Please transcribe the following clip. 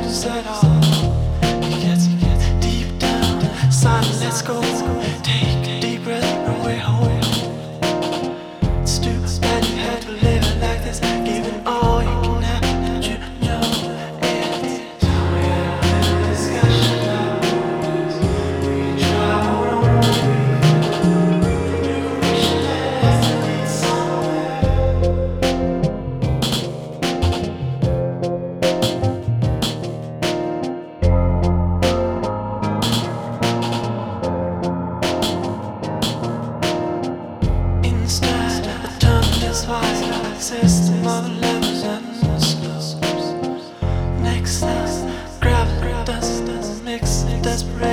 notice at all. It gets deep down, son, let's go. Take a deep breath and we're home. It's too bad you had to live it like this, giving all you can have. Don't you know it's discussion now? We travel on. Instead, the tunnel is wide, system of levels and slopes. Next step, grab dust, mix desperation.